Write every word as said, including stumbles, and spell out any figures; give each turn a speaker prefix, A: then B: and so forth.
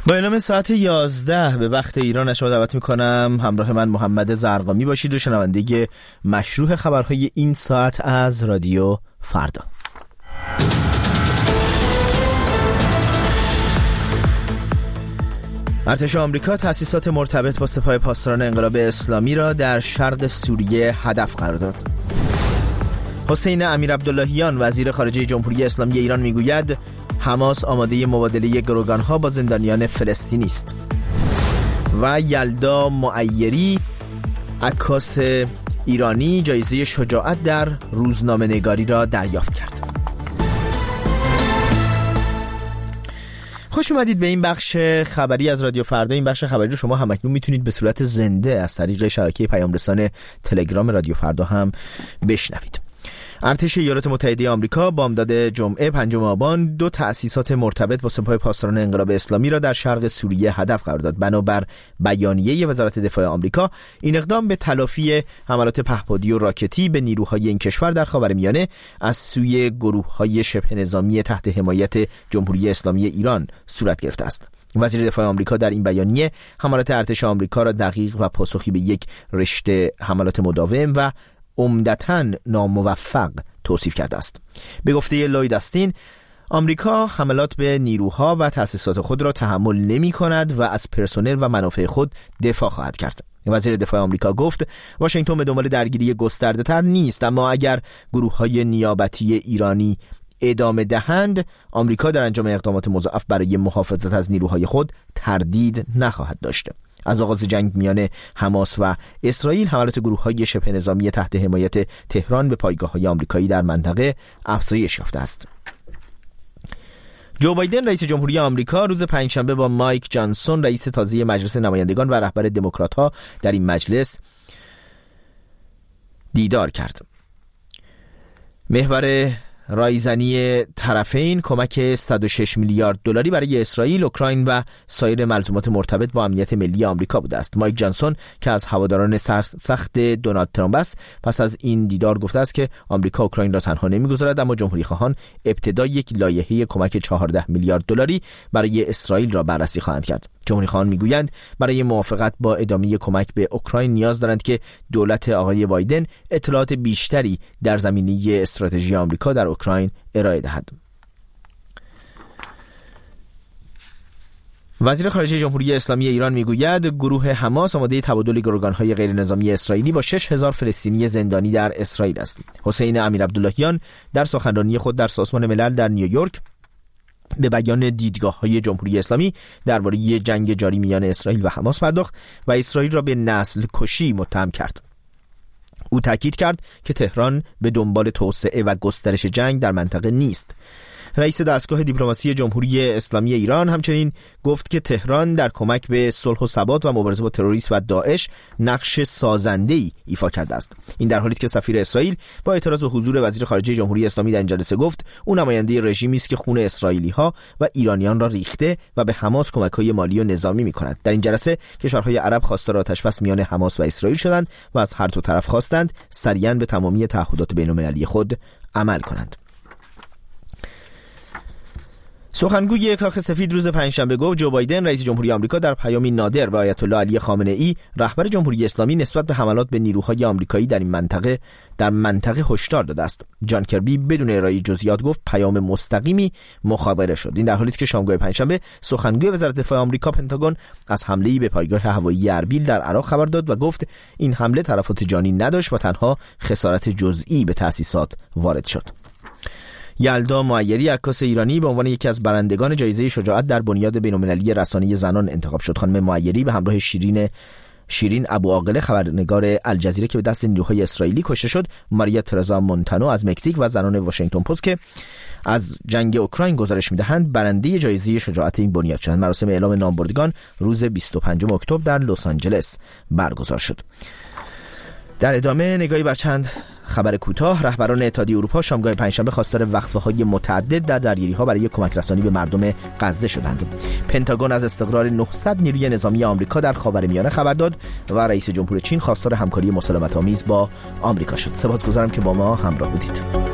A: با اعلام ساعت یازده به وقت ایران شما دعوت میکنم همراه من محمد زرقامی باشید و شنونده مشروع خبرهای این ساعت از رادیو فردا. ارتش آمریکا تأسیسات مرتبط با سپاه پاسداران انقلاب اسلامی را در شرق سوریه هدف قرار داد. حسین امیرعبداللهیان وزیر خارجه جمهوری اسلامی ایران میگوید حماس آماده مبادله گروگانها با زندانیان فلسطینی است. و یلدا معیری عکاس ایرانی جایزه شجاعت در روزنامه نگاری را دریافت کرد. خوش اومدید به این بخش خبری از رادیو فردا. این بخش خبری رو شما همکنون میتونید به صورت زنده از طریق شبکه پیام رسان تلگرام رادیو فردا هم بشنوید. ارتش ایالات متحده آمریکا بامداد جمعه پنجم آبان دو تأسیسات مرتبط با سپاه پاسداران انقلاب اسلامی را در شرق سوریه هدف قرار داد. بنابر بیانیه وزارت دفاع آمریکا، این اقدام به تلافی حملات پهپادی و راکتی به نیروهای این کشور در خاورمیانه از سوی گروه‌های شبه نظامی تحت حمایت جمهوری اسلامی ایران صورت گرفته است. وزیر دفاع آمریکا در این بیانیه حملات ارتش آمریکا را دقیق و پاسخی به یک رشته حملات مداوم و عمدتاً ناموفق توصیف کرده است. به گفته لوید استین، آمریکا حملات به نیروها و تأسیسات خود را تحمل نمی کند و از پرسنل و منافع خود دفاع خواهد کرد. وزیر دفاع آمریکا گفت واشنگتن به دنبال درگیری گسترده تر نیست، اما اگر گروه های نیابتی ایرانی ادامه دهند، آمریکا در انجام اقدامات مضاعف برای محافظت از نیروهای خود تردید نخواهد داشت. از آغاز جنگ میان حماس و اسرائیل، حملات گروه‌های شبه نظامی تحت حمایت تهران به پایگاه‌های آمریکایی در منطقه افزایش یافته است. جو بایدن رئیس جمهوری آمریکا روز پنجشنبه با مایک جانسون رئیس تازه مجلس نمایندگان و رهبر دموکرات‌ها در این مجلس دیدار کرد. محور رایزنی طرفین کمک صد و شش میلیارد دلاری برای اسرائیل، اوکراین و سایر ملزومات مرتبط با امنیت ملی آمریکا بوده است. مایک جانسون که از هواداران سخت دونالد ترامپ است، پس از این دیدار گفته است که آمریکا اوکراین را تنها نمیگذارد، اما جمهوری خواهان ابتدا یک لایحه کمک چهارده میلیارد دلاری برای اسرائیل را بررسی خواهند کرد. جمهوری خواهان میگویند برای موافقت با ادامه کمک به اوکراین نیاز دارند که دولت آقای بایدن اطلاعات بیشتری در زمینه استراتژی آمریکا در اوکراین ارائه دهد. وزیر خارجه جمهوری اسلامی ایران میگوید گروه حماس آماده تبادل گروگان‌های غیر نظامی اسرائیلی با شش هزار فلسطینی زندانی در اسرائیل است. حسین امیرعبداللهیان در سخنرانی خود در سازمان ملل در نیویورک به بیان دیدگاه‌های جمهوری اسلامی درباره جنگ جاری میان اسرائیل و حماس پرداخت و اسرائیل را به نسل کشی متهم کرد. او تاکید کرد که تهران به دنبال توسعه و گسترش جنگ در منطقه نیست. رئیس دستگاه دیپلماسی جمهوری اسلامی ایران همچنین گفت که تهران در کمک به صلح و ثبات و مبارزه با تروریسم و داعش نقش سازنده‌ای ایفا کرده است. این در حالی است که سفیر اسرائیل با اعتراض به حضور وزیر خارجه جمهوری اسلامی در این جلسه گفت او نماینده رژیمی است که خون اسرائیلی‌ها و ایرانیان را ریخته و به حماس کمک‌های مالی و نظامی می‌کند. در این جلسه کشورهای عرب خواستار آتش‌بس میان حماس و اسرائیل شدند و از هر دو طرف خواستند سریعاً به تمامی تعهدات بین‌المللی خود عمل کنند. سخنگوی کاخ سفید روز پنجشنبه گفت جو بایدن رئیس جمهوری آمریکا در پیامی نادر به آیت الله علی خامنه ای رهبر جمهوری اسلامی نسبت به حملات به نیروهای آمریکایی در این منطقه در منطقه هشدار داده است. جان کربی بدون ارائه جزئیات گفت پیام مستقیمی مخابره شد. این در حالی است که شامگاه پنجشنبه سخنگوی وزارت دفاع آمریکا پنتاگون از حمله‌ای به پایگاه هوایی اربیل در عراق خبر داد و گفت این حمله تلفات جانی نداشت و تنها خسارت جزئی به تأسیسات وارد شد. یلدا معیری عکاس ایرانی به عنوان یکی از برندگان جایزه شجاعت در بنیاد بین‌المللی رسانه زنان انتخاب شد. خانم معیری به همراه شیرین شیرین ابوعاقله خبرنگار الجزیره که به دست نیروهای اسرائیلی کشته شد، ماریا ترزا مونتانو از مکزیک و زنان واشنگتن پست که از جنگ اوکراین گزارش می‌دهند برنده جایزه شجاعت این بنیاد شدند. مراسم اعلام نامبردگان روز بیست و پنجم اکتبر در لس آنجلس برگزار شد. در ادامه نگاهی بر چند خبر کوتاه. رهبران اتحادیه اروپا شامگاه پنجشنبه خواستار وقفه‌های متعدد در درگیری‌ها برای کمک رسانی به مردم غزه شدند. پنتاگون از استقرار نهصد نیروی نظامی آمریکا در خاورمیانه خبر داد و رئیس جمهور چین خواستار همکاری مسالمت‌آمیز با آمریکا شد. سپاسگزارم که با ما همراه بودید.